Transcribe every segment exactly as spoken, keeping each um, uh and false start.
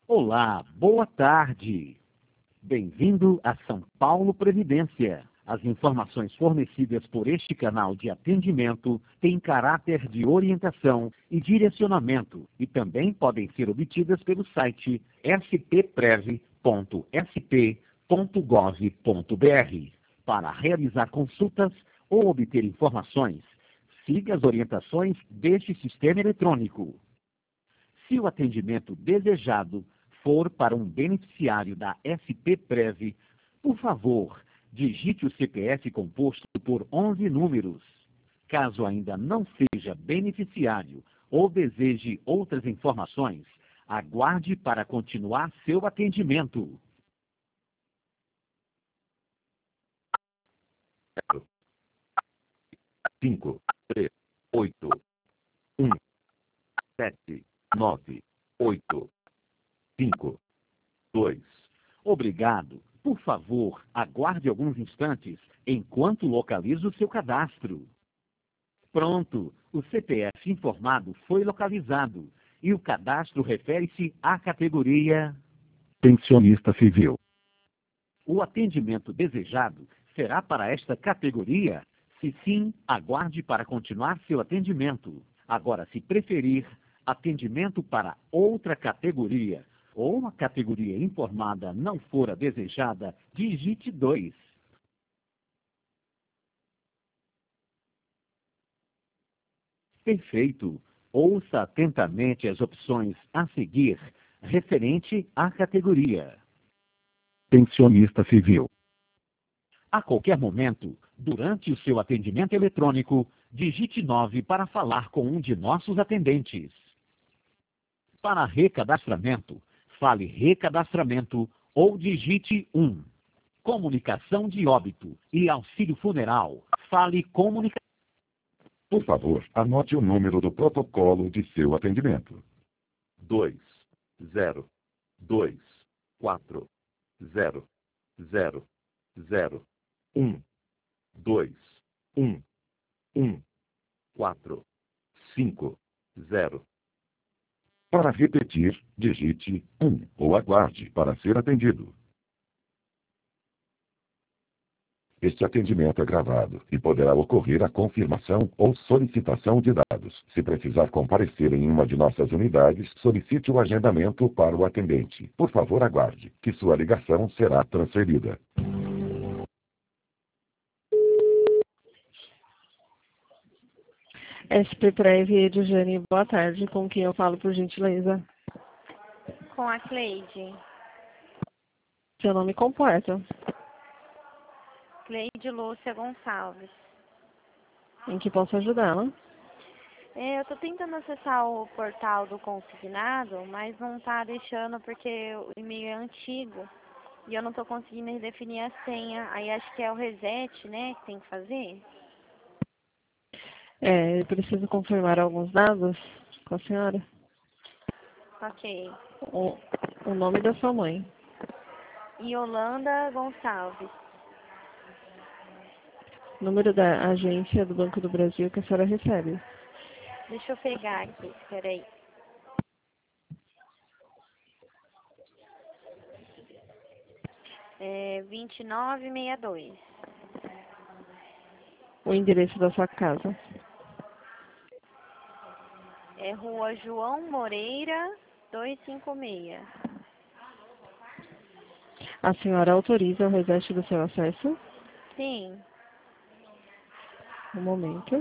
Olá, boa tarde. Bem-vindo a São Paulo Previdência. As informações fornecidas por este canal de atendimento têm caráter de orientação e direcionamento e também podem ser obtidas pelo site s p prev ponto s p ponto gov ponto b r. Para realizar consultas ou obter informações, siga as orientações deste sistema eletrônico. Se o atendimento desejado for para um beneficiário da S P Prev, por favor, digite o C P F composto por onze números. Caso ainda não seja beneficiário ou deseje outras informações, aguarde para continuar seu atendimento. cinco, três, oito, um, sete, nove, oito, cinco, dois. Obrigado. Por favor, aguarde alguns instantes enquanto localizo seu cadastro. Pronto, o C P F informado foi localizado e o cadastro refere-se à categoria Pensionista civil. O atendimento desejado será para esta categoria? Se sim, aguarde para continuar seu atendimento. Agora, se preferir, atendimento para outra categoria ou uma categoria informada não for a desejada, digite dois. Perfeito. Ouça atentamente as opções a seguir, referente à categoria. Pensionista civil. A qualquer momento, durante o seu atendimento eletrônico, digite nove para falar com um de nossos atendentes. Para recadastramento, fale recadastramento ou digite um. Comunicação de óbito e auxílio funeral, fale comunicação. Por favor, anote o número do protocolo de seu atendimento. dois, zero, dois, quatro, zero, zero, zero, um, dois, um, um, quatro, cinco, zero. Para repetir, digite um ou aguarde para ser atendido. Este atendimento é gravado e poderá ocorrer a confirmação ou solicitação de dados. Se precisar comparecer em uma de nossas unidades, solicite o agendamento para o atendente. Por favor, aguarde, que sua ligação será transferida. S P Prev, Edjane, boa tarde. Com quem eu falo, por gentileza? Com a Cleide. Seu nome completo. Cleide Lúcia Gonçalves. Em que posso ajudá-la? É, eu estou tentando acessar o portal do consignado, mas não está deixando porque o e-mail é antigo e eu não estou conseguindo definir a senha. Aí acho que é o reset, né, que tem que fazer. É, eu preciso confirmar alguns dados com a senhora. Ok. O, o nome da sua mãe. Yolanda Gonçalves. Número da agência do Banco do Brasil que a senhora recebe. Deixa eu pegar aqui, peraí. É vinte e nove sessenta e dois. O endereço da sua casa. É Rua João Moreira, duzentos e cinquenta e seis. A senhora autoriza o reset do seu acesso? Sim. Um momento.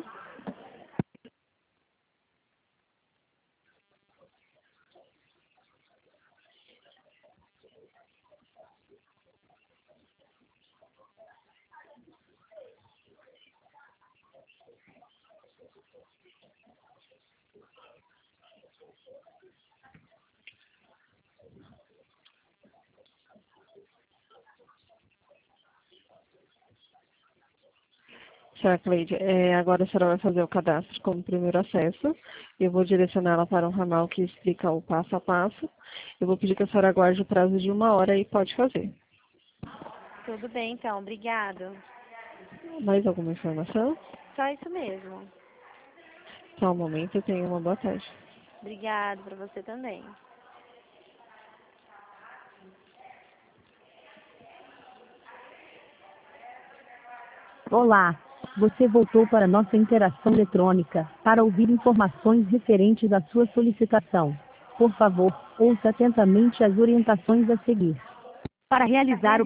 Senhora Cleide, é, agora a senhora vai fazer o cadastro como primeiro acesso. Eu vou direcioná-la para um ramal que explica o passo a passo. Eu vou pedir que a senhora aguarde o prazo de uma hora e pode fazer. Tudo bem, então. Obrigado. Mais alguma informação? Só isso mesmo. Só um momento, eu tenho uma boa tarde. Obrigado para você também. Olá, você voltou para nossa interação eletrônica para ouvir informações referentes à sua solicitação. Por favor, ouça atentamente as orientações a seguir. Para realizar o